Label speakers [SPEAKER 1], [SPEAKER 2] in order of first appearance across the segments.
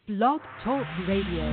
[SPEAKER 1] Blog Talk Radio.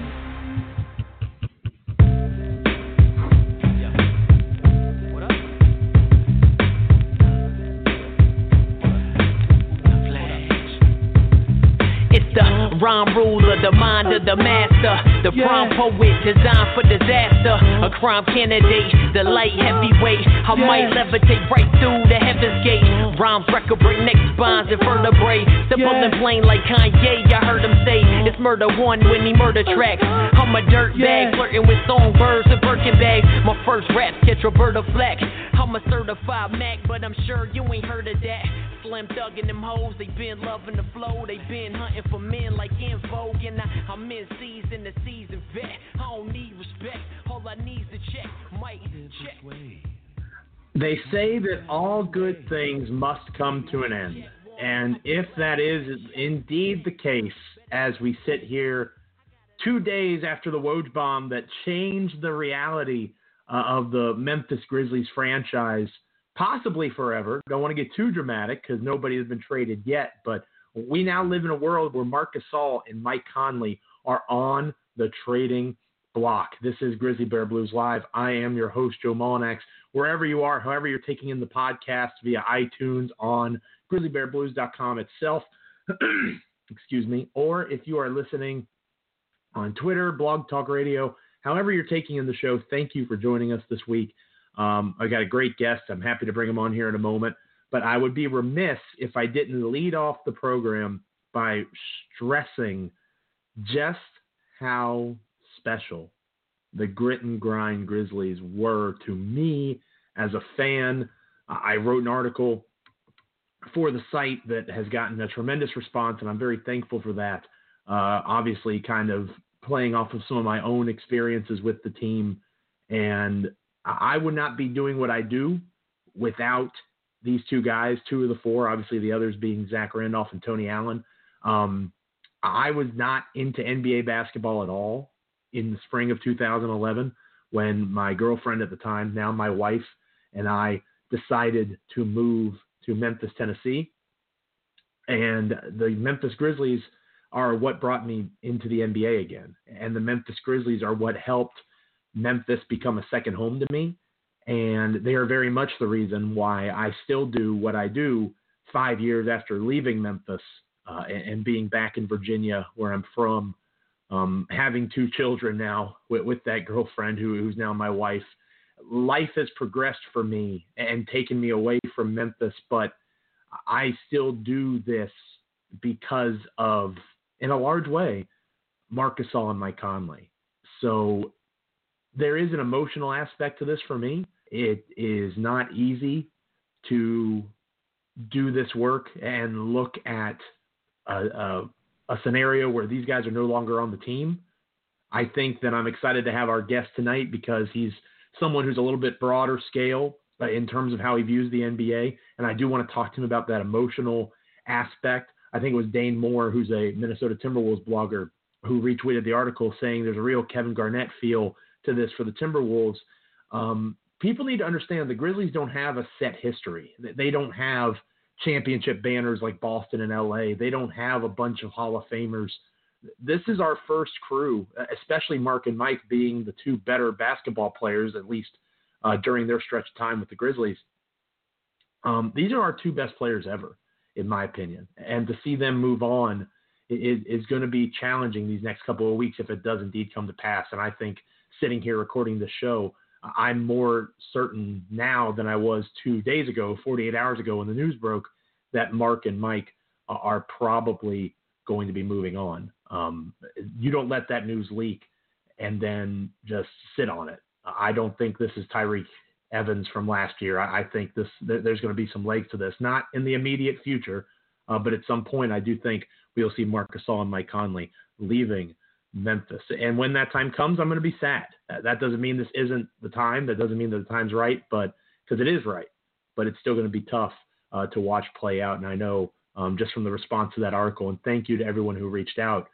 [SPEAKER 2] Rhyme ruler, the mind of the master, the prime poet designed for disaster, a crime candidate, the light heavyweight. I might levitate right through the heaven's gate. Rhymes record break neck spines and vertebrae. Simple and plain like Kanye, I heard him say it's murder one when he murder tracks. I'm a dirt bag flirting with songbirds and Birkin bags. My first raps catch Roberta Flack. I'm a certified Mac, but I'm sure you ain't heard of that. Slim Thug and them hoes, they been loving the flow. They been hunting for men like In Vogue. And I'm in season, the season vet. I don't need respect, all I need is to check. Might check.
[SPEAKER 3] They say that all good things must come to an end. And if that is indeed the case, as we sit here 2 days after the Woj bomb that changed the reality of the Memphis Grizzlies franchise, possibly forever. Don't want to get too dramatic because nobody has been traded yet, but we now live in a world where Marc Gasol and Mike Conley are on the trading block. This is Grizzly Bear Blues Live. I am your host, Joe Mullinax. Wherever you are, however you're taking in the podcast via iTunes, on grizzlybearblues.com itself, excuse me, or if you are listening on Twitter, Blog Talk Radio, however you're taking in the show, thank you for joining us this week. I got a great guest. I'm happy to bring him on here in a moment. But I would be remiss if I didn't lead off the program by stressing just how special the Grit and Grind Grizzlies were to me as a fan. I wrote an article for the site that has gotten a tremendous response, and I'm very thankful for that. Obviously, kind of playing off of some of my own experiences with the team. And I would not be doing what I do without these two guys, two of the four, obviously the others being Zach Randolph and Tony Allen. I was not into NBA basketball at all in the spring of 2011 when my girlfriend at the time, now my wife, and I decided to move to Memphis, Tennessee. And the Memphis Grizzlies are what brought me into the NBA again. And the Memphis Grizzlies are what helped Memphis become a second home to me. And they are very much the reason why I still do what I do 5 years after leaving Memphis and being back in Virginia, where I'm from, having two children now with that girlfriend who's now my wife. Life has progressed for me and taken me away from Memphis, but I still do this because of, in a large way, Marc Gasol and Mike Conley. So there is an emotional aspect to this for me. It is not easy to do this work and look at a scenario where these guys are no longer on the team. I think that I'm excited to have our guest tonight because he's someone who's a little bit broader scale in terms of how he views the NBA. And I do want to talk to him about that emotional aspect. I think it was Dane Moore, who's a Minnesota Timberwolves blogger, who retweeted the article saying there's a real Kevin Garnett feel to this for the Timberwolves. People need to understand the Grizzlies don't have a set history. They don't have championship banners like Boston and LA. They don't have a bunch of Hall of Famers. This is our first crew, especially Mark and Mike being the two better basketball players, at least during their stretch of time with the Grizzlies. These are our two best players ever, in my opinion. And to see them move on is going to be challenging these next couple of weeks if it does indeed come to pass. And I think sitting here recording the show, I'm more certain now than I was 2 days ago, 48 hours ago when the news broke, that Mark and Mike are probably going to be moving on. You don't let that news leak and then just sit on it. I don't think this is Tyreke Evans from last year. I think there's going to be some legs to this, not in the immediate future, but at some point I do think we'll see Marc Gasol and Mike Conley leaving Memphis. And when that time comes, I'm going to be sad. That doesn't mean this isn't the time. That doesn't mean that the time's right, but because it is right. But it's still going to be tough to watch play out. And I know just from the response to that article, and thank you to everyone who reached out,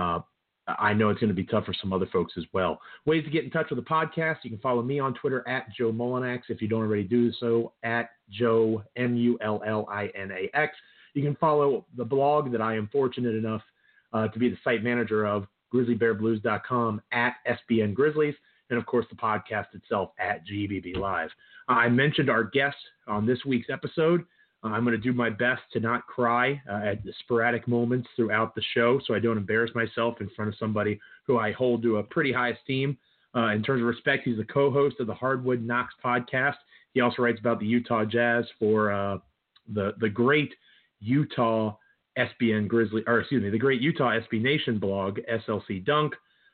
[SPEAKER 3] I know it's going to be tough for some other folks as well. Ways to get in touch with the podcast. You can follow me on Twitter at Joe Mullinax. If you don't already do so, at Joe, Mullinax. You can follow the blog that I am fortunate enough to be the site manager of grizzlybearblues.com at SBN Grizzlies, and of course the podcast itself at GBB Live. I mentioned our guest on this week's episode. I'm going to do my best to not cry at the sporadic moments throughout the show so I don't embarrass myself in front of somebody who I hold to a pretty high esteem. In terms of respect, he's the co-host of the Hardwood Knocks podcast. He also writes about the Utah Jazz for the great Utah SBN Grizzly, or excuse me, the great Utah SB Nation blog, SLC Dunk.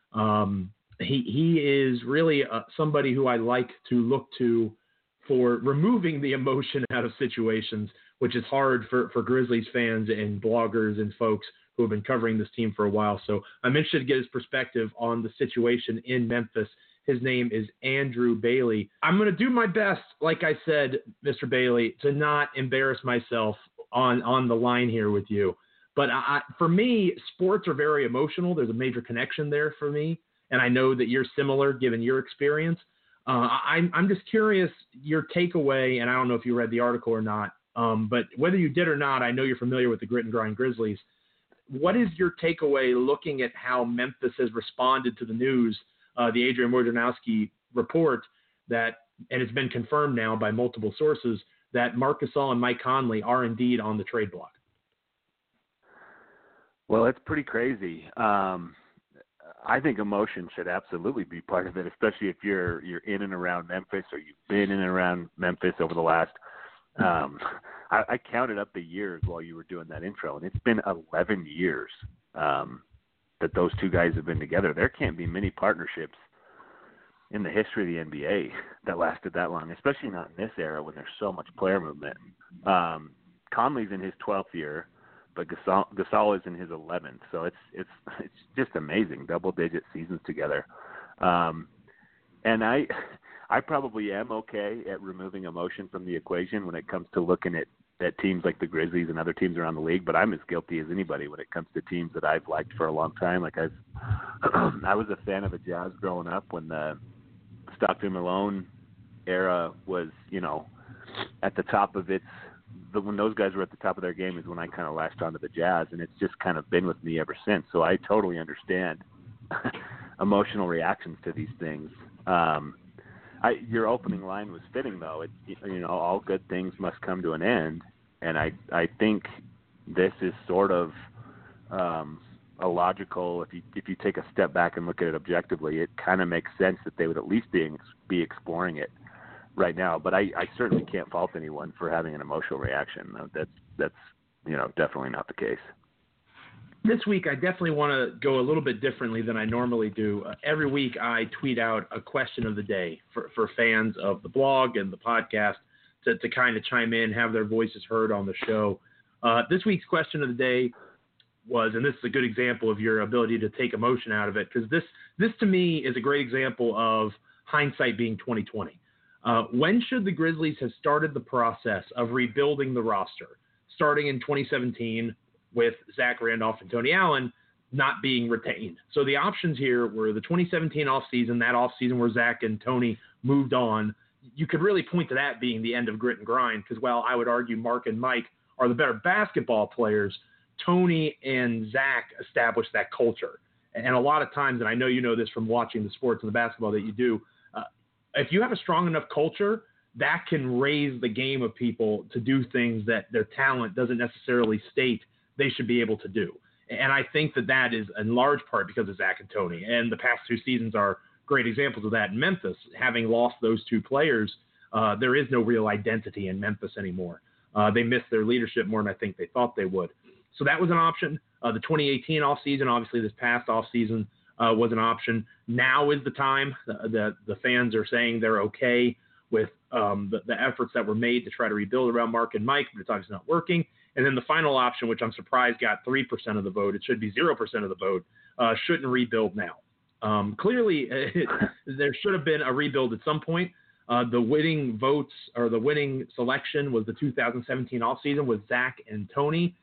[SPEAKER 3] He is really somebody who I like to look to for removing the emotion out of situations, which is hard for Grizzlies fans and bloggers and folks who have been covering this team for a while. So I'm interested to get his perspective on the situation in Memphis. His name is Andrew Bailey. I'm going to do my best, like I said, Mr. Bailey, to not embarrass myself on the line here with you. But for me, sports are very emotional. There's a major connection there for me. And I know that you're similar given your experience. I'm just curious your takeaway, and I don't know if you read the article or not, but whether you did or not, I know you're familiar with the Grit and Grind Grizzlies. What is your takeaway looking at how Memphis has responded to the news, the Adrian Wojnarowski report that, and it's been confirmed now by multiple sources, that Marc Gasol and Mike Conley are indeed on the trade block?
[SPEAKER 4] Well, it's pretty crazy. I think emotion should absolutely be part of it, especially if you're in and around Memphis, or you've been in and around Memphis over the last I counted up the years while you were doing that intro, and it's been 11 years that those two guys have been together. There can't be many partnerships in the history of the NBA that lasted that long, especially not in this era when there's so much player movement. Conley's in his 12th year, but Gasol is in his 11th. So it's just amazing, double-digit seasons together. And I probably am okay at removing emotion from the equation when it comes to looking at teams like the Grizzlies and other teams around the league, but I'm as guilty as anybody when it comes to teams that I've liked for a long time. Like I was a fan of the Jazz growing up when the Stockton Malone era was, at the top of when those guys were at the top of their game is when I kind of latched onto the Jazz, and it's just kind of been with me ever since. So I totally understand emotional reactions to these things. Your opening line was fitting, though. All good things must come to an end, and I think this is sort of a logical. If you take a step back and look at it objectively, it kind of makes sense that they would at least be exploring it right now. But I certainly can't fault anyone for having an emotional reaction. That's definitely not the case.
[SPEAKER 3] This week, I definitely want to go a little bit differently than I normally do. Every week, I tweet out a question of the day for fans of the blog and the podcast to kind of chime in, have their voices heard on the show. This week's question of the day was, and this is a good example of your ability to take emotion out of it, because this to me is a great example of hindsight being 20/20. When should the Grizzlies have started the process of rebuilding the roster, starting in 2017 with Zach Randolph and Tony Allen not being retained? So the options here were the 2017 offseason, that offseason where Zach and Tony moved on. You could really point to that being the end of Grit and Grind, because while I would argue Mark and Mike are the better basketball players, Tony and Zach established that culture. And a lot of times, and I know you know this from watching the sports and the basketball that you do, if you have a strong enough culture, that can raise the game of people to do things that their talent doesn't necessarily state they should be able to do. And I think that is in large part because of Zach and Tony. And the past two seasons are great examples of that in Memphis. Having lost those two players, there is no real identity in Memphis anymore. They missed their leadership more than I think they thought they would. So that was an option. The 2018 offseason, obviously this past offseason, was an option. Now is the time. The fans are saying they're okay with the efforts that were made to try to rebuild around Mark and Mike, but it's obviously not working. And then the final option, which I'm surprised got 3% of the vote, it should be 0% of the vote, shouldn't rebuild now. Clearly, there should have been a rebuild at some point. The winning votes or the winning selection was the 2017 offseason with Zach and Tony.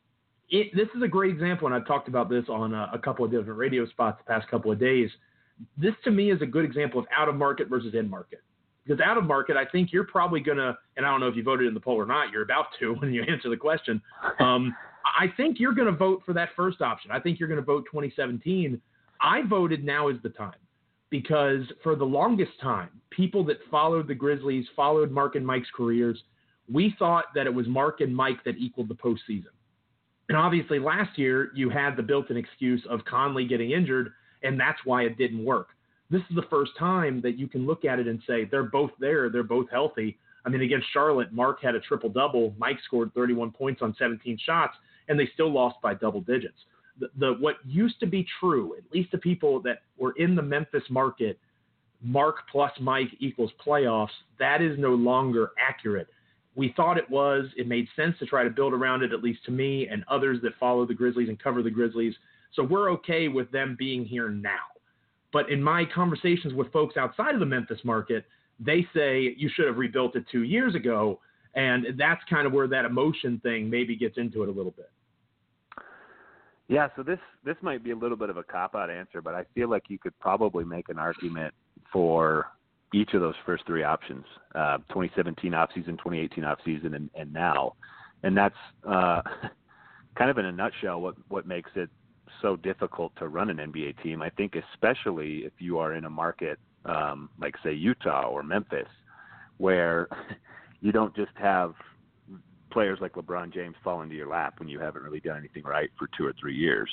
[SPEAKER 3] This is a great example, and I've talked about this on a couple of different radio spots the past couple of days. This, to me, is a good example of out-of-market versus in-market. Because out-of-market, I think you're probably going to, and I don't know if you voted in the poll or not, you're about to when you answer the question. I think you're going to vote for that first option. I think you're going to vote 2017. I voted now is the time, because for the longest time, people that followed the Grizzlies, followed Mark and Mike's careers, we thought that it was Mark and Mike that equaled the postseason. And obviously last year you had the built-in excuse of Conley getting injured, and that's why it didn't work. This is the first time that you can look at it and say they're both there, they're both healthy. I mean, against Charlotte, Mark had a triple-double, Mike scored 31 points on 17 shots, and they still lost by double digits. What used to be true, at least the people that were in the Memphis market, Mark plus Mike equals playoffs, that is no longer accurate. We thought it was. It made sense to try to build around it, at least to me and others that follow the Grizzlies and cover the Grizzlies. So we're okay with them being here now. But in my conversations with folks outside of the Memphis market, they say you should have rebuilt it 2 years ago, and that's kind of where that emotion thing maybe gets into it a little bit.
[SPEAKER 4] Yeah, so this might be a little bit of a cop-out answer, but I feel like you could probably make an argument for each of those first three options, 2017 offseason, 2018 offseason, and now. And that's kind of in a nutshell what makes it so difficult to run an NBA team. I think especially if you are in a market like, say, Utah or Memphis, where you don't just have players like LeBron James fall into your lap when you haven't really done anything right for 2 or 3 years.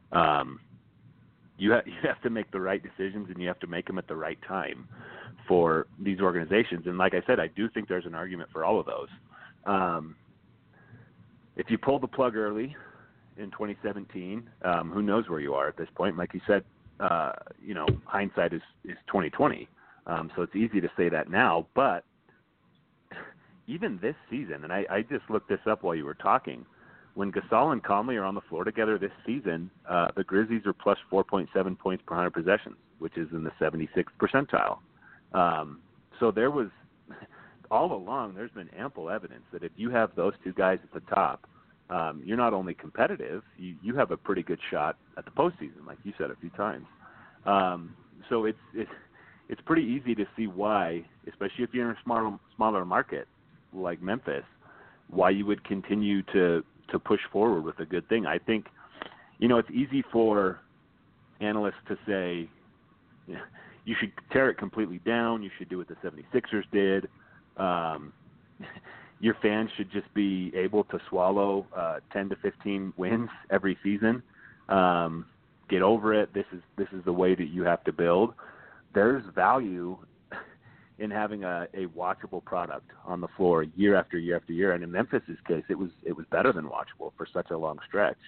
[SPEAKER 4] You have to make the right decisions, and you have to make them at the right time for these organizations. And like I said, I do think there's an argument for all of those. If you pull the plug early in 2017, who knows where you are at this point? Like you said, hindsight is 2020. So it's easy to say that now, but even this season, and I just looked this up while you were talking, when Gasol and Conley are on the floor together this season, the Grizzlies are plus 4.7 points per 100 possessions, which is in the 76th percentile. So there was, all along, there's been ample evidence that if you have those two guys at the top, you're not only competitive, you have a pretty good shot at the postseason, like you said a few times. So it's pretty easy to see why, especially if you're in a smaller market like Memphis, why you would continue to push forward with a good thing. I think, it's easy for analysts to say, you should tear it completely down. You should do what the 76ers did. Your fans should just be able to swallow 10 to 15 wins every season. Get over it. This is the way that you have to build. There's value in having a watchable product on the floor year after year after year. And in Memphis' case, it was better than watchable for such a long stretch.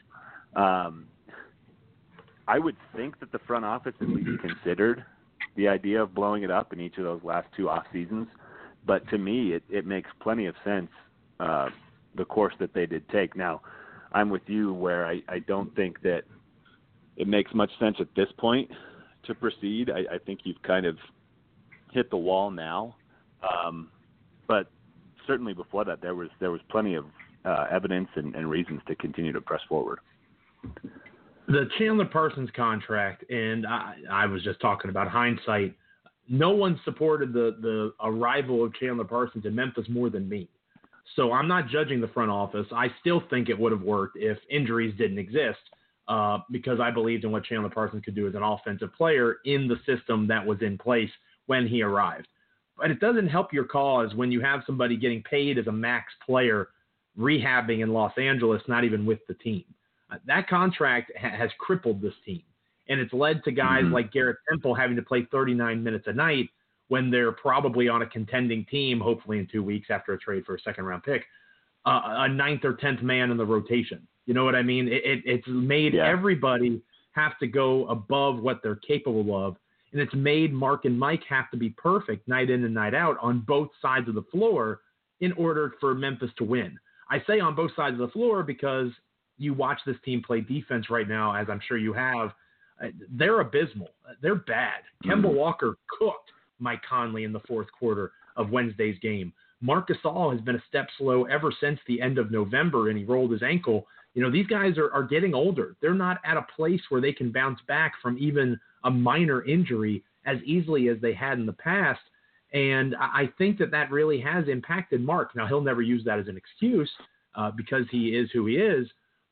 [SPEAKER 4] I would think that the front office at least considered the idea of blowing it up in each of those last two off seasons. But to me, it makes plenty of sense, the course that they did take. Now, I'm with you where I don't think that it makes much sense at this point to proceed. I think you've kind of hit the wall now. But certainly before that, there was plenty of evidence and reasons to continue to press forward.
[SPEAKER 3] The Chandler Parsons contract, and I was just talking about hindsight, no one supported the arrival of Chandler Parsons in Memphis more than me. So I'm not judging the front office. I still think it would have worked if injuries didn't exist, because I believed in what Chandler Parsons could do as an offensive player in the system that was in place when he arrived. But it doesn't help your cause when you have somebody getting paid as a max player rehabbing in Los Angeles, not even with the team. That contract has crippled this team. And it's led to guys like Garrett Temple having to play 39 minutes a night when they're probably on a contending team, hopefully in 2 weeks after a trade for a second-round pick, a 9th or 10th man in the rotation. You know what I mean? It's made everybody have to go above what they're capable of, and it's made Mark and Mike have to be perfect night in and night out on both sides of the floor in order for Memphis to win. I say on both sides of the floor because you watch this team play defense right now, as I'm sure you have. They're abysmal. They're bad. Kemba Walker cooked Mike Conley in the fourth quarter of Wednesday's game. Marc Gasol has been a step slow ever since the end of November, and he rolled his ankle. These guys are getting older. They're not at a place where they can bounce back from even a minor injury as easily as they had in the past. And I think that really has impacted Mark. Now, he'll never use that as an excuse because he is who he is.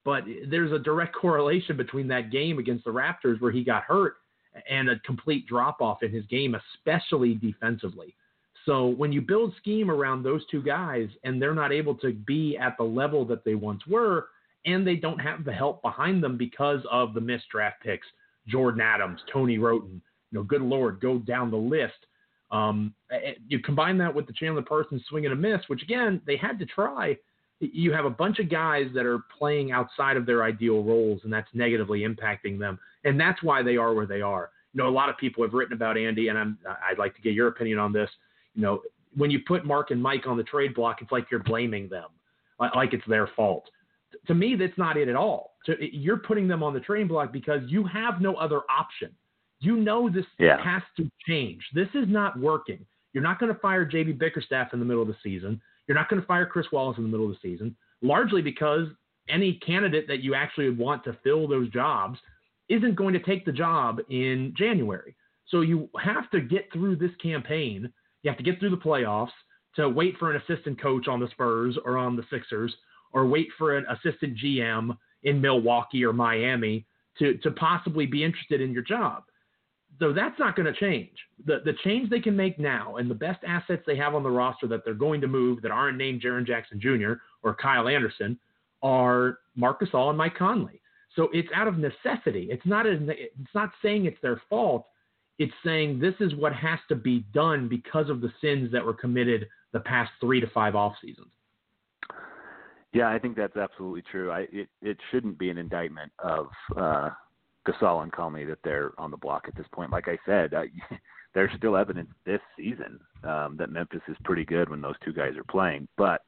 [SPEAKER 3] but there's a direct correlation between that game against the Raptors where he got hurt and a complete drop-off in his game, especially defensively. So when you build scheme around those two guys and they're not able to be at the level that they once were, and they don't have the help behind them because of the missed draft picks, Jordan Adams, Tony Wroten, good Lord, go down the list. You combine that with the Chandler Parsons swing and a miss, which again, they had to try. You have a bunch of guys that are playing outside of their ideal roles, and that's negatively impacting them. And that's why they are where they are. A lot of people have written about Andy, and I'd like to get your opinion on this. When you put Mark and Mike on the trade block, it's like you're blaming them, like it's their fault. To me, that's not it at all. You're putting them on the trading block because you have no other option. This has to change. This is not working. You're not going to fire J.B. Bickerstaff in the middle of the season. You're not going to fire Chris Wallace in the middle of the season, largely because any candidate that you actually would want to fill those jobs isn't going to take the job in January. So you have to get through this campaign. You have to get through the playoffs to wait for an assistant coach on the Spurs or on the Sixers, or wait for an assistant GM in Milwaukee or Miami to possibly be interested in your job. So that's not going to change. The change they can make now, and the best assets they have on the roster that they're going to move that aren't named Jaren Jackson Jr. or Kyle Anderson, are Marc Gasol and Mike Conley. So it's out of necessity. It's not saying it's their fault. It's saying this is what has to be done because of the sins that were committed the past 3 to 5 off seasons.
[SPEAKER 4] Yeah, I think that's absolutely true. It shouldn't be an indictment of Gasol and Conley that they're on the block at this point. Like I said, there's still evidence this season that Memphis is pretty good when those two guys are playing. But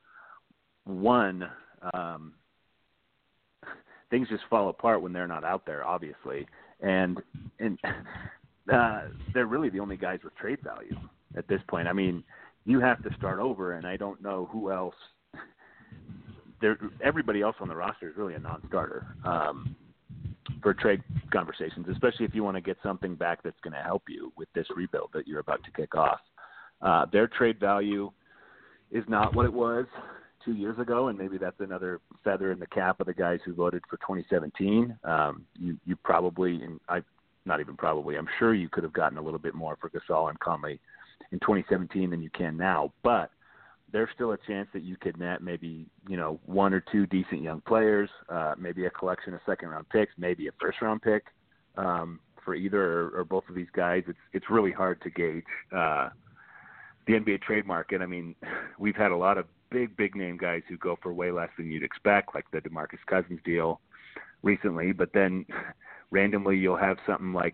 [SPEAKER 4] things just fall apart when they're not out there, obviously. And they're really the only guys with trade value at this point. I mean, you have to start over, and I don't know who else. Everybody else on the roster is really a non-starter for trade conversations, especially if you want to get something back that's going to help you with this rebuild that you're about to kick off. Their trade value is not what it was 2 years ago, and maybe that's another feather in the cap of the guys who voted for 2017. You probably, and I'm sure you could have gotten a little bit more for Gasol and Conley in 2017 than you can now, but there's still a chance that you could net maybe, 1 or 2 decent young players, maybe a collection of second-round picks, maybe a first-round pick for either or both of these guys. It's really hard to gauge the NBA trade market. I mean, we've had a lot of big name guys who go for way less than you'd expect, like the DeMarcus Cousins deal recently, but then randomly you'll have something like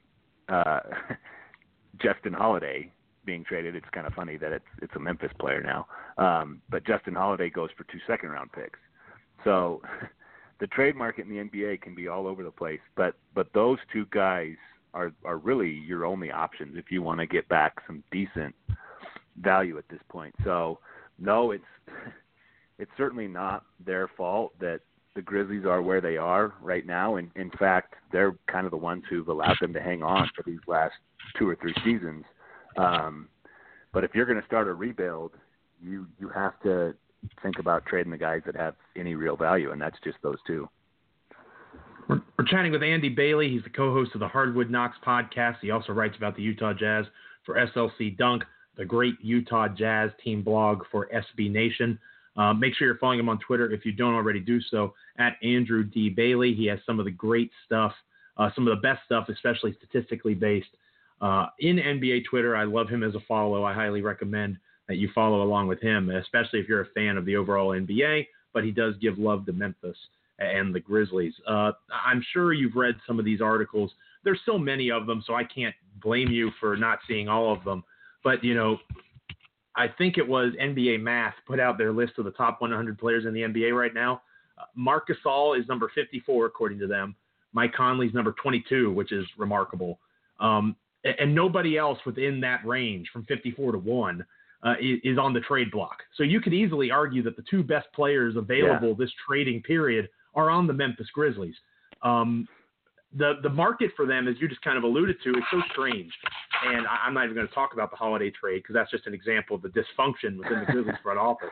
[SPEAKER 4] Justin Holiday being traded. It's kind of funny that it's a Memphis player now. But Justin Holiday goes for 2 second-round picks. So the trade market in the NBA can be all over the place, but those two guys are really your only options if you want to get back some decent value at this point. So no, it's certainly not their fault that the Grizzlies are where they are right now. And in fact, they're kind of the ones who've allowed them to hang on for these last 2 or 3 seasons. But if you're going to start a rebuild, you have to think about trading the guys that have any real value, and that's just those two.
[SPEAKER 3] We're chatting with Andy Bailey. He's the co-host of the Hardwood Knocks podcast. He also writes about the Utah Jazz for SLC Dunk, the great Utah Jazz team blog for SB Nation. Make sure you're following him on Twitter if you don't already do so, at Andrew D. Bailey. He has some of the great stuff, some of the best stuff, especially statistically based, in NBA Twitter. I love him as a follow. I highly recommend that you follow along with him, especially if you're a fan of the overall NBA, but he does give love to Memphis and the Grizzlies. I'm sure you've read some of these articles. There's so many of them, so I can't blame you for not seeing all of them. But, I think it was NBA Math put out their list of the top 100 players in the NBA right now. Marc Gasol is number 54, according to them. Mike Conley's number 22, which is remarkable. And nobody else within that range from 54 to 1 is on the trade block. So you could easily argue that the 2 best players available this trading period are on the Memphis Grizzlies. The market for them, as you just kind of alluded to, is so strange. And I'm not even going to talk about the Holiday trade because that's just an example of the dysfunction within the Grizzlies front office.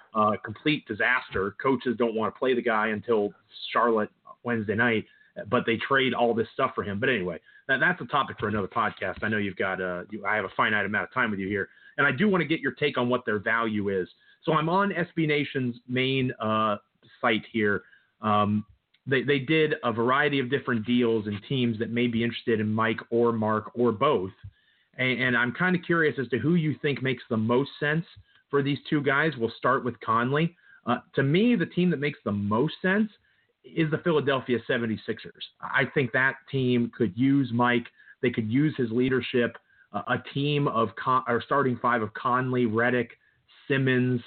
[SPEAKER 3] complete disaster. Coaches don't want to play the guy until Charlotte Wednesday night, but they trade all this stuff for him. But anyway, that's a topic for another podcast. I know you've got I have a finite amount of time with you here, and I do want to get your take on what their value is. So I'm on SB Nation's main site here. They did a variety of different deals and teams that may be interested in Mike or Mark or both. And I'm kind of curious as to who you think makes the most sense for these two guys. We'll start with Conley. To me, the team that makes the most sense is the Philadelphia 76ers. I think that team could use Mike. They could use his leadership. A team of or starting five of Conley, Redick, Simmons,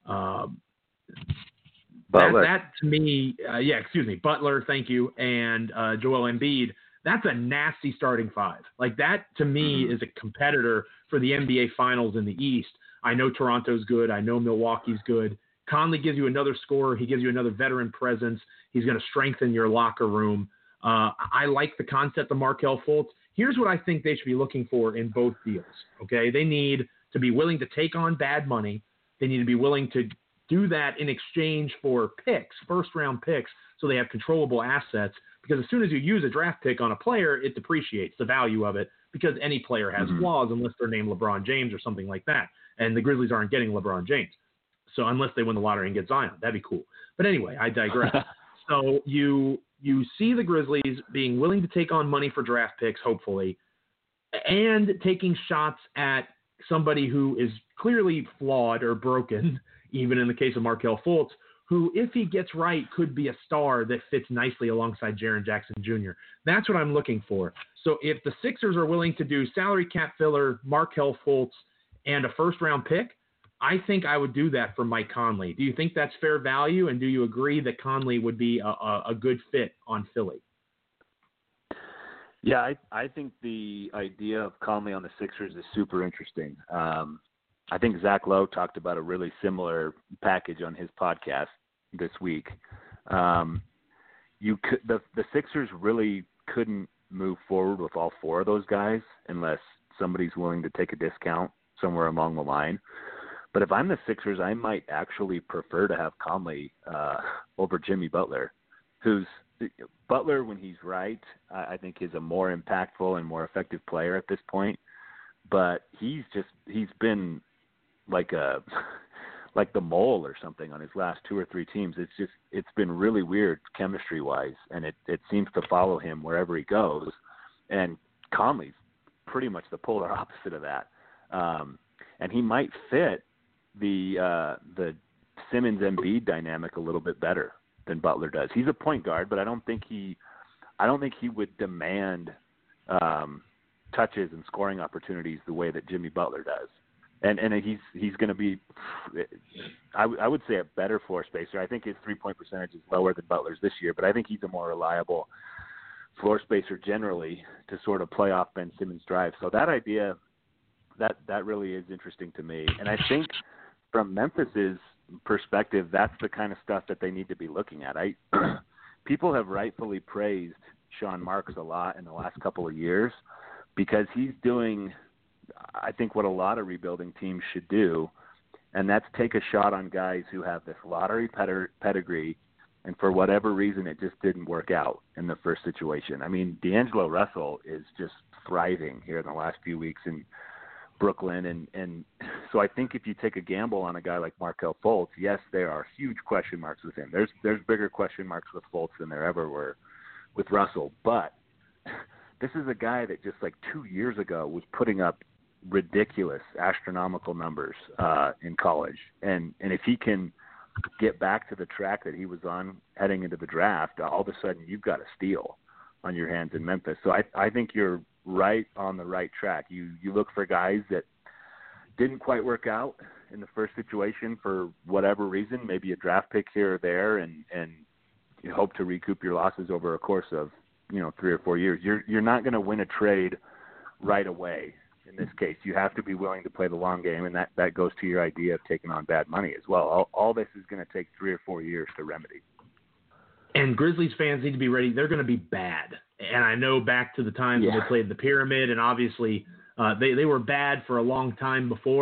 [SPEAKER 4] Butler.
[SPEAKER 3] That to me, Butler, thank you, and Joel Embiid. That's a nasty starting five. Like that to me is a competitor for the NBA Finals in the East. I know Toronto's good. I know Milwaukee's good. Conley gives you another scorer. He gives you another veteran presence. He's going to strengthen your locker room. I like the concept of Markelle Fultz. Here's what I think they should be looking for in both deals. Okay, they need to be willing to take on bad money. They need to be willing to do that in exchange for picks, first-round picks, so they have controllable assets. Because as soon as you use a draft pick on a player, it depreciates the value of it because any player has flaws unless they're named LeBron James or something like that. And the Grizzlies aren't getting LeBron James. So unless they win the lottery and get Zion, that'd be cool. But anyway, I digress. So you see the Grizzlies being willing to take on money for draft picks, hopefully, and taking shots at somebody who is clearly flawed or broken, even in the case of Markelle Fultz, who, if he gets right, could be a star that fits nicely alongside Jaren Jackson Jr. That's what I'm looking for. So if the Sixers are willing to do salary cap filler, Markelle Fultz, and a first-round pick, I think I would do that for Mike Conley. Do you think that's fair value, and do you agree that Conley would be a good fit on Philly?
[SPEAKER 4] Yeah, I think the idea of Conley on the Sixers is super interesting. I think Zach Lowe talked about a really similar package on his podcast this week. The Sixers really couldn't move forward with all four of those guys unless somebody's willing to take a discount somewhere along the line. But if I'm the Sixers, I might actually prefer to have Conley over Jimmy Butler, Butler, when he's right, I think is a more impactful and more effective player at this point. But he's been like the mole or something on his last two or three teams. It's been really weird chemistry wise, and it seems to follow him wherever he goes. And Conley's pretty much the polar opposite of that. And he might fit the Simmons Embiid dynamic a little bit better than Butler does. He's a point guard, but I don't think he would demand touches and scoring opportunities the way that Jimmy Butler does. And he's going to be, I would say, a better floor spacer. I think his 3-point percentage is lower than Butler's this year, but I think he's a more reliable floor spacer generally to sort of play off Ben Simmons' drive. So that idea, that really is interesting to me. And I think from Memphis's perspective, that's the kind of stuff that they need to be looking at. People have rightfully praised Sean Marks a lot in the last couple of years because he's doing, I think, what a lot of rebuilding teams should do, and that's take a shot on guys who have this lottery pedigree, and for whatever reason it just didn't work out in the first situation. I mean, D'Angelo Russell is just thriving here in the last few weeks in Brooklyn, and so I think if you take a gamble on a guy like Markelle Fultz, yes, there are huge question marks with him. There's bigger question marks with Fultz than there ever were with Russell, but this is a guy that just like 2 years ago was putting up ridiculous, astronomical numbers in college, and if he can get back to the track that he was on heading into the draft, all of a sudden you've got a steal on your hands in Memphis. So I think you're right on the right track. You look for guys that didn't quite work out in the first situation for whatever reason, maybe a draft pick here or there, and you hope to recoup your losses over a course of 3 or 4 years. You're not going to win a trade right away. In this case, you have to be willing to play the long game, and that goes to your idea of taking on bad money as well. All this is going to take 3 or 4 years to remedy.
[SPEAKER 3] And Grizzlies fans need to be ready. They're going to be bad. And I know back to the times when they played the Pyramid, and obviously they were bad for a long time before.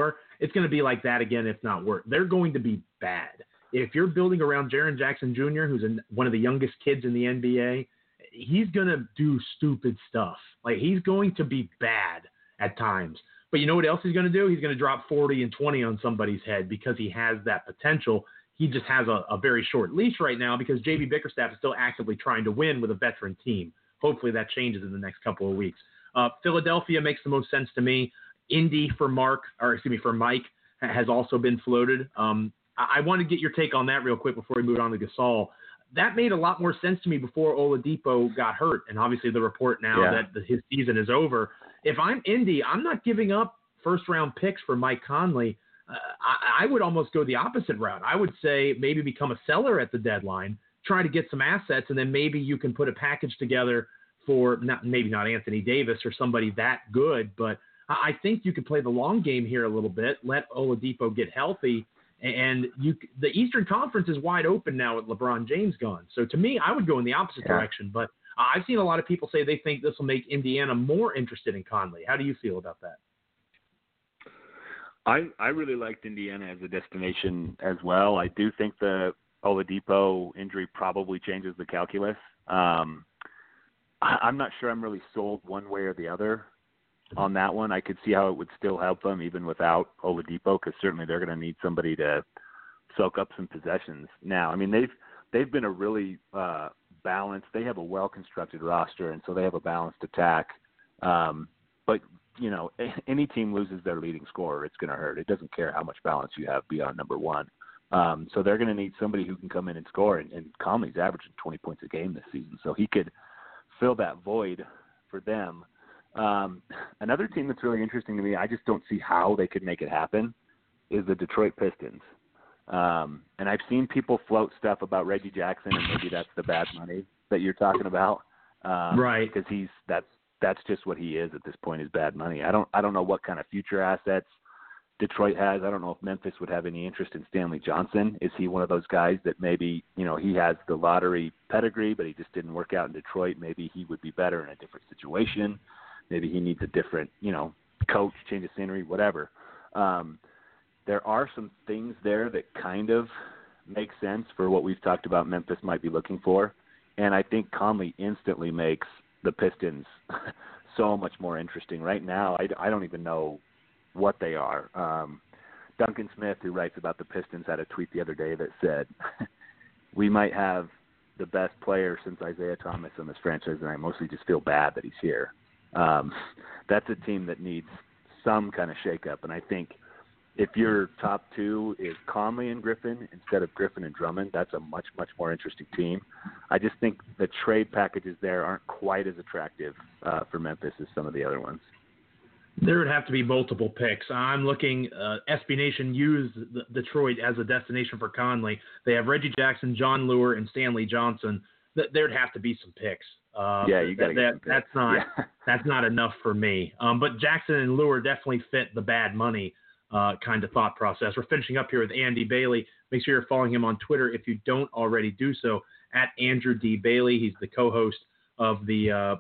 [SPEAKER 3] it's going to be like that again, if not worse. They're going to be bad. If you're building around Jaren Jackson Jr., who's one of the youngest kids in the NBA, he's going to do stupid stuff. Like, he's going to be bad at times. But you know what else he's going to do? He's going to drop 40 and 20 on somebody's head because he has that potential. He just has a very short leash right now because J.B. Bickerstaff is still actively trying to win with a veteran team. Hopefully that changes in the next couple of weeks. Philadelphia makes the most sense to me. Indy for Mike has also been floated. I want to get your take on that real quick before we move on to Gasol. That made a lot more sense to me before Oladipo got hurt, and obviously the report now that his season is over. If I'm Indy, I'm not giving up first-round picks for Mike Conley. I would almost go the opposite route. I would say maybe become a seller at the deadline, try to get some assets, and then maybe you can put a package together for maybe not Anthony Davis or somebody that good, but I think you could play the long game here a little bit, let Oladipo get healthy, and the Eastern Conference is wide open now with LeBron James gone. So to me, I would go in the opposite direction, but I've seen a lot of people say they think this will make Indiana more interested in Conley. How do you feel about that?
[SPEAKER 4] I really liked Indiana as a destination as well. I do think the Oladipo injury probably changes the calculus. I'm not sure I'm really sold one way or the other on that one. I could see how it would still help them even without Oladipo, because certainly they're going to need somebody to soak up some possessions. Now, I mean, they've been a really balanced. They have a well-constructed roster, and so they have a balanced attack. But you know, any team loses their leading scorer, it's going to hurt. It doesn't care how much balance you have beyond number one. So they're going to need somebody who can come in and score. And Conley's averaging 20 points a game this season, so he could fill that void for them. Another team that's really interesting to me, I just don't see how they could make it happen, is the Detroit Pistons. And I've seen people float stuff about Reggie Jackson, and maybe that's the bad money that you're talking about.
[SPEAKER 3] Right.
[SPEAKER 4] Because that's just what he is at this point, is bad money. I don't know what kind of future assets Detroit has. I don't know if Memphis would have any interest in Stanley Johnson. Is he one of those guys that maybe, you know, he has the lottery pedigree, but he just didn't work out in Detroit? Maybe he would be better in a different situation. Maybe he needs a different, you know, coach, change of scenery, whatever. There are some things there that kind of make sense for what we've talked about Memphis might be looking for. And I think Conley instantly makes the Pistons so much more interesting. Right now, I don't even know what they are. Duncan Smith, who writes about the Pistons, had a tweet the other day that said, we might have the best player since Isaiah Thomas in this franchise, and I mostly just feel bad that he's here. That's a team that needs some kind of shakeup, and I think if your top two is Conley and Griffin instead of Griffin and Drummond, that's a much, much more interesting team. I just think the trade packages there aren't quite as attractive for Memphis as some of the other ones.
[SPEAKER 3] There would have to be multiple picks. I'm looking, SB Nation used Detroit as a destination for Conley. They have Reggie Jackson, John Lure, and Stanley Johnson. There'd have to be some picks.
[SPEAKER 4] You got to get some picks.
[SPEAKER 3] That's not enough for me. But Jackson and Lure definitely fit the bad money kind of thought process. We're finishing up here with Andy Bailey. Make sure you're following him on Twitter if you don't already do so, at Andrew D. Bailey. He's the co-host of the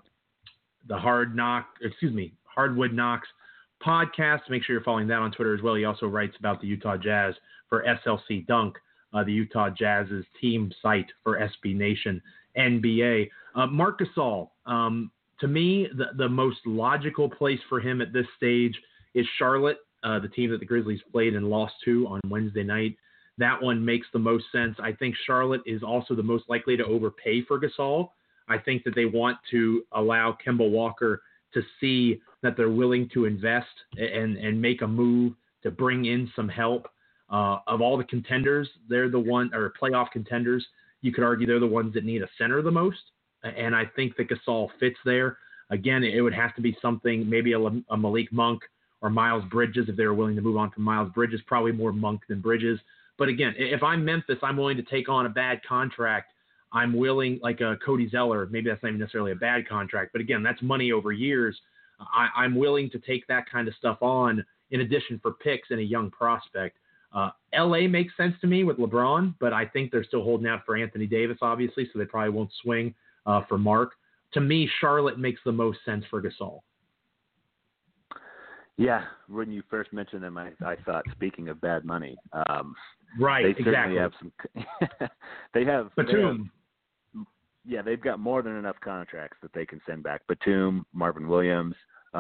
[SPEAKER 3] Hardwood Knocks podcast. Make sure you're following that on Twitter as well. He also writes about the Utah Jazz for SLC Dunk, the Utah Jazz's team site for SB Nation NBA. Marc Gasol, to me, the most logical place for him at this stage is Charlotte, the team that the Grizzlies played and lost to on Wednesday night. That one makes the most sense. I think Charlotte is also the most likely to overpay for Gasol. I think that they want to allow Kemba Walker to see that they're willing to invest and make a move to bring in some help. Of all the contenders, they're the one, or playoff contenders, you could argue they're the ones that need a center the most. And I think that Gasol fits there. Again, it would have to be something, maybe a Malik Monk or Miles Bridges, if they were willing to move on from Miles Bridges, probably more Monk than Bridges. But again, if I'm Memphis, I'm willing to take on a bad contract. I'm willing, like a Cody Zeller, maybe that's not even necessarily a bad contract, but again, that's money over years. I'm willing to take that kind of stuff on in addition for picks and a young prospect. LA makes sense to me with LeBron, but I think they're still holding out for Anthony Davis, obviously, so they probably won't swing for Mark. To me, Charlotte makes the most sense for Gasol.
[SPEAKER 4] Yeah, when you first mentioned them, I thought, speaking of bad money,
[SPEAKER 3] right?
[SPEAKER 4] They certainly
[SPEAKER 3] exactly.
[SPEAKER 4] have some. They have
[SPEAKER 3] Batum.
[SPEAKER 4] Yeah, they've got more than enough contracts that they can send back. Batum, Marvin Williams,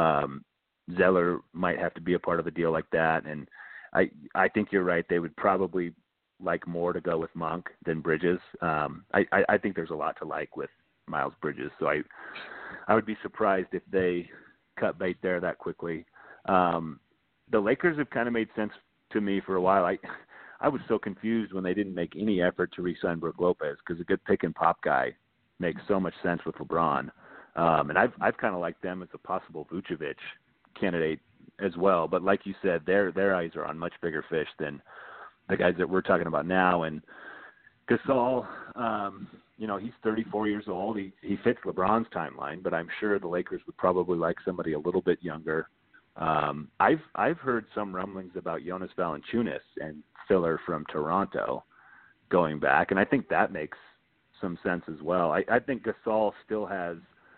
[SPEAKER 4] Zeller might have to be a part of a deal like that, and I think you're right. They would probably like more to go with Monk than Bridges. I think there's a lot to like with Miles Bridges, so I would be surprised if they cut bait there that quickly. The Lakers have kind of made sense to me for a while. I was so confused when they didn't make any effort to re-sign Brook Lopez, because a good pick and pop guy makes so much sense with LeBron. And I've kind of liked them as a possible Vucevic candidate as well. But like you said, their eyes are on much bigger fish than the guys that we're talking about now. And Gasol, he's 34 years old. He fits LeBron's timeline, but I'm sure the Lakers would probably like somebody a little bit younger. I've heard some rumblings about Jonas Valanciunas and filler from Toronto going back, and I think that makes some sense as well. I think Gasol still has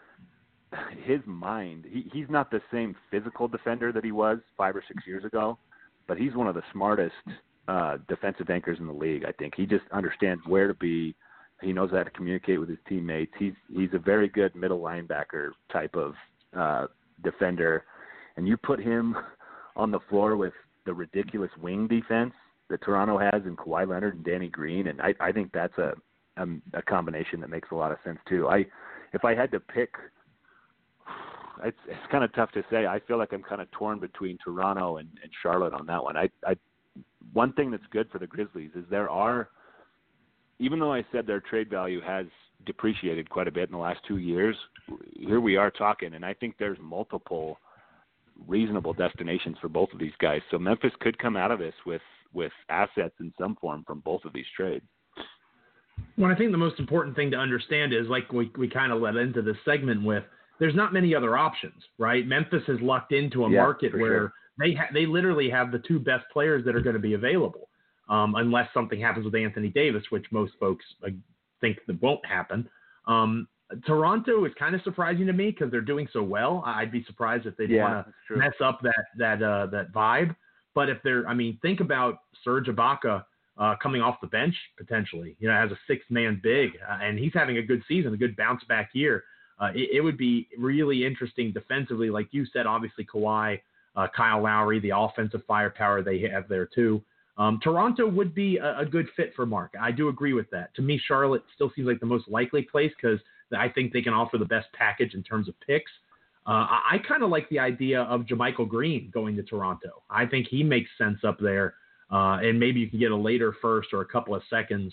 [SPEAKER 4] his mind. He's not the same physical defender that he was 5 or 6 years ago, but he's one of the smartest defensive anchors in the league. I think he just understands where to be. He knows how to communicate with his teammates. He's a very good middle linebacker type of defender, and you put him on the floor with the ridiculous wing defense that Toronto has in Kawhi Leonard and Danny Green, and I think that's a combination that makes a lot of sense too. If I had to pick, it's kind of tough to say. I feel like I'm kind of torn between Toronto and Charlotte on that one. One thing that's good for the Grizzlies is even though I said their trade value has depreciated quite a bit in the last 2 years, here we are talking, and I think there's multiple reasonable destinations for both of these guys. So Memphis could come out of this with assets in some form from both of these trades.
[SPEAKER 3] Well, I think the most important thing to understand is, like we kind of led into this segment with, there's not many other options, right? Memphis has lucked into a market where they literally have the two best players that are going to be available, unless something happens with Anthony Davis, which most folks think that won't happen. Toronto is kind of surprising to me because they're doing so well. I'd be surprised if they didn't want to mess up that vibe. But think about Serge Ibaka coming off the bench potentially, as a sixth-man big, and he's having a good season, a good bounce-back year. It would be really interesting defensively, like you said. Obviously, Kawhi, Kyle Lowry, the offensive firepower they have there too. Toronto would be a good fit for Mark. I do agree with that. To me, Charlotte still seems like the most likely place because I think they can offer the best package in terms of picks. I kind of like the idea of JaMychal Green going to Toronto. I think he makes sense up there, and maybe you can get a later first or a couple of seconds.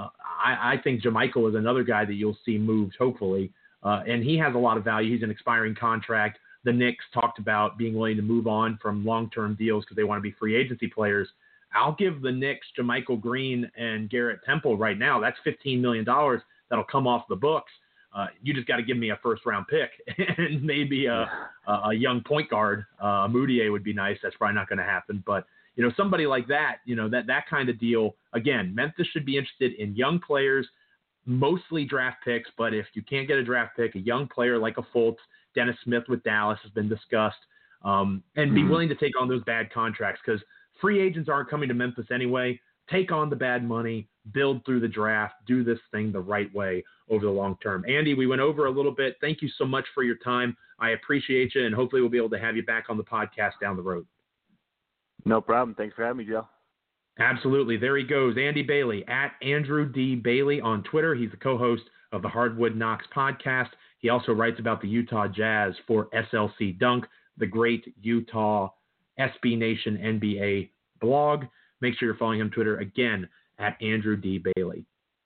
[SPEAKER 3] I think JaMychal is another guy that you'll see moved, hopefully, and he has a lot of value. He's an expiring contract. The Knicks talked about being willing to move on from long-term deals because they want to be free agency players. I'll give the Knicks JaMychal Green and Garrett Temple right now. That's $15 million that'll come off the books. You just got to give me a first-round pick and maybe a young point guard. Moutier would be nice. That's probably not going to happen. But, somebody like that, that kind of deal, again, Memphis should be interested in young players, mostly draft picks. But if you can't get a draft pick, a young player like a Fultz, Dennis Smith with Dallas has been discussed, and be willing to take on those bad contracts because free agents aren't coming to Memphis anyway. Take on the bad money, build through the draft, do this thing the right way over the long term. Andy, we went over a little bit. Thank you so much for your time. I appreciate you, and hopefully we'll be able to have you back on the podcast down the road.
[SPEAKER 4] No problem. Thanks for having me, Joe.
[SPEAKER 3] Absolutely. There he goes, Andy Bailey, at Andrew D. Bailey on Twitter. He's the co-host of the Hardwood Knocks podcast. He also writes about the Utah Jazz for SLC Dunk, the great Utah SB Nation NBA blog. Make sure you're following him on Twitter, again, at Andrew D. Bailey.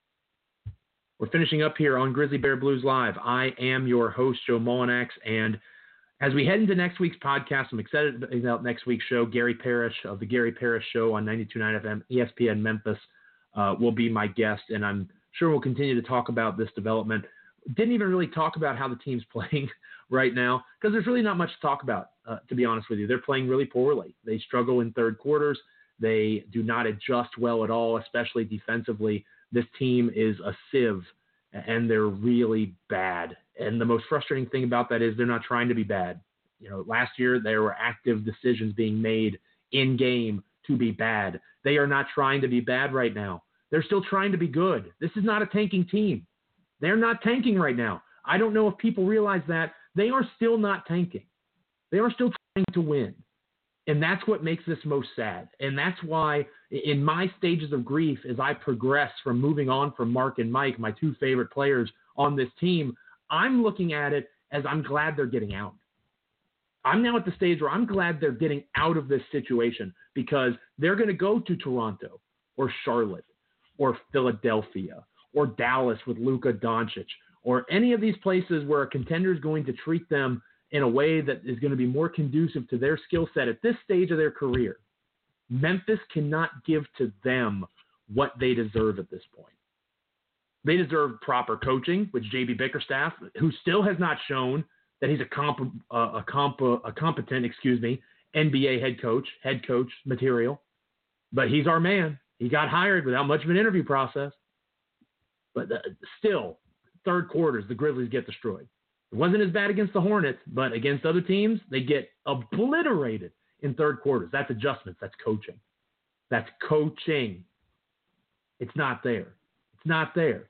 [SPEAKER 3] We're finishing up here on Grizzly Bear Blues Live. I am your host, Joe Molinax, and as we head into next week's podcast, I'm excited about next week's show. Gary Parrish of the Gary Parrish Show on 92.9 FM, ESPN Memphis, will be my guest, and I'm sure we'll continue to talk about this development. Didn't even really talk about how the team's playing right now because there's really not much to talk about, to be honest with you. They're playing really poorly. They struggle in third quarters. They do not adjust well at all, especially defensively. This team is a sieve, and they're really bad. And the most frustrating thing about that is they're not trying to be bad. Last year there were active decisions being made in game to be bad. They are not trying to be bad right now. They're still trying to be good. This is not a tanking team. They're not tanking right now. I don't know if people realize that. They are still not tanking. They are still trying to win. And that's what makes this most sad. And that's why in my stages of grief, as I progress from moving on from Mark and Mike, my two favorite players on this team, I'm looking at it as I'm glad they're getting out. I'm now at the stage where I'm glad they're getting out of this situation because they're going to go to Toronto or Charlotte or Philadelphia or Dallas with Luka Doncic or any of these places where a contender is going to treat them in a way that is going to be more conducive to their skill set at this stage of their career. Memphis cannot give to them what they deserve at this point. They deserve proper coaching with J.B. Bickerstaff, who still has not shown that he's a competent, NBA head coach material. But he's our man. He got hired without much of an interview process. But still, third quarters, the Grizzlies get destroyed. It wasn't as bad against the Hornets, but against other teams, they get obliterated in third quarters. That's adjustments. That's coaching. That's coaching. It's not there. It's not there.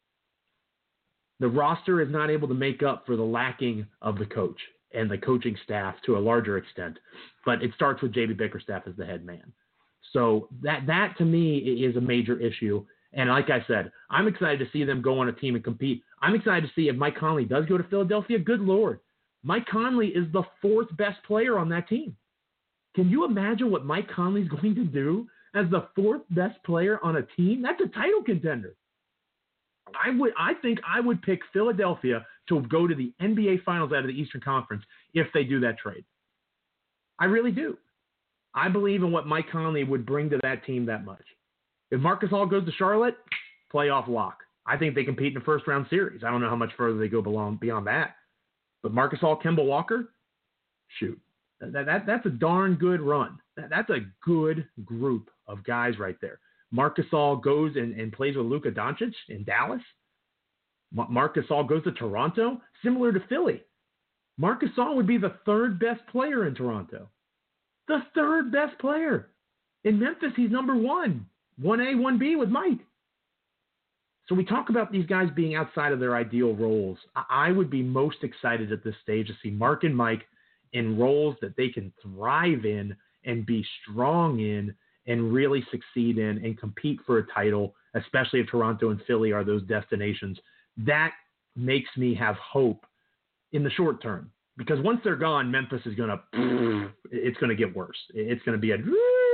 [SPEAKER 3] The roster is not able to make up for the lacking of the coach and the coaching staff to a larger extent. But it starts with J.B. Bickerstaff as the head man. So that to me is a major issue. And like I said, I'm excited to see them go on a team and compete. I'm excited to see if Mike Conley does go to Philadelphia. Good Lord. Mike Conley is the fourth best player on that team. Can you imagine what Mike Conley's going to do as the fourth best player on a team? That's a title contender. I think I would pick Philadelphia to go to the NBA Finals out of the Eastern Conference if they do that trade. I really do. I believe in what Mike Conley would bring to that team that much. If Marc Gasol goes to Charlotte, playoff lock. I think they compete in a first-round series. I don't know how much further they go beyond that. But Marc Gasol, Kemba Walker, shoot. That's a darn good run. That's a good group of guys right there. Marc Gasol goes and plays with Luka Doncic in Dallas. Marc Gasol goes to Toronto, similar to Philly. Marc Gasol would be the third best player in Toronto. The third best player. In Memphis, he's number one. 1A, 1B with Mike. So we talk about these guys being outside of their ideal roles. I would be most excited at this stage to see Mark and Mike in roles that they can thrive in and be strong in and really succeed in and compete for a title, especially if Toronto and Philly are those destinations. That makes me have hope in the short term. Because once they're gone, Memphis is going to get worse. It's going to be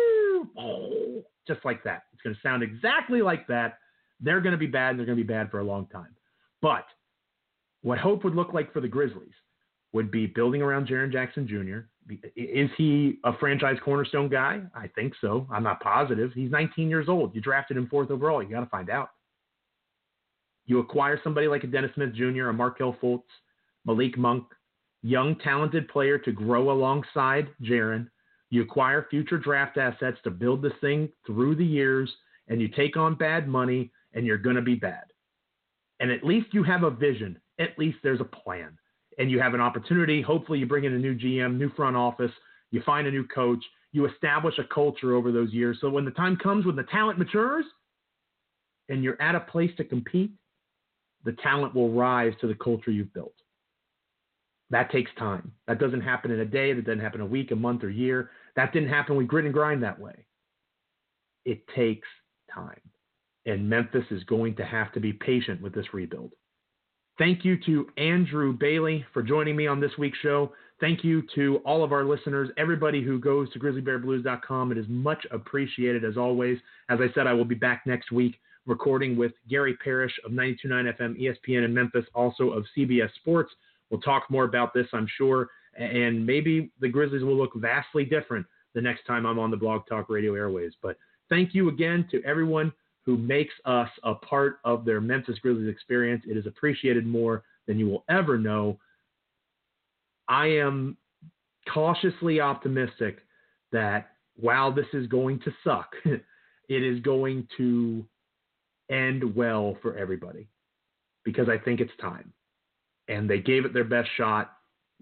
[SPEAKER 3] just like that. It's going to sound exactly like that. They're going to be bad, and they're going to be bad for a long time. But what hope would look like for the Grizzlies would be building around Jaren Jackson Jr. Is he a franchise cornerstone guy? I think so. I'm not positive. He's 19 years old. You drafted him 4th overall. You got to find out. You acquire somebody like a Dennis Smith Jr., a Markelle Fultz, Malik Monk, young, talented player to grow alongside Jaren. You acquire future draft assets to build this thing through the years, and you take on bad money, and you're going to be bad. And at least you have a vision. At least there's a plan. And you have an opportunity. Hopefully you bring in a new GM, new front office. You find a new coach. You establish a culture over those years. So when the time comes, when the talent matures, and you're at a place to compete, the talent will rise to the culture you've built. That takes time. That doesn't happen in a day. That doesn't happen in a week, a month, or year. That didn't happen with grit and grind that way. It takes time. And Memphis is going to have to be patient with this rebuild. Thank you to Andrew Bailey for joining me on this week's show. Thank you to all of our listeners, everybody who goes to grizzlybearblues.com. It is much appreciated as always. As I said, I will be back next week recording with Gary Parrish of 92.9 FM ESPN in Memphis, also of CBS Sports. We'll talk more about this, I'm sure, and maybe the Grizzlies will look vastly different the next time I'm on the Blog Talk Radio airwaves. But thank you again to everyone who makes us a part of their Memphis Grizzlies experience. It is appreciated more than you will ever know. I am cautiously optimistic that while this is going to suck, it is going to end well for everybody because I think it's time. And they gave it their best shot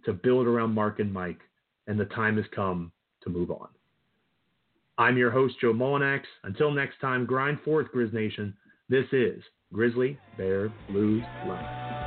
[SPEAKER 3] to build around Mark and Mike, and the time has come to move on. I'm your host, Joe Mullinax. Until next time, grind forth, Grizz Nation. This is Grizzly Bear Blues Live.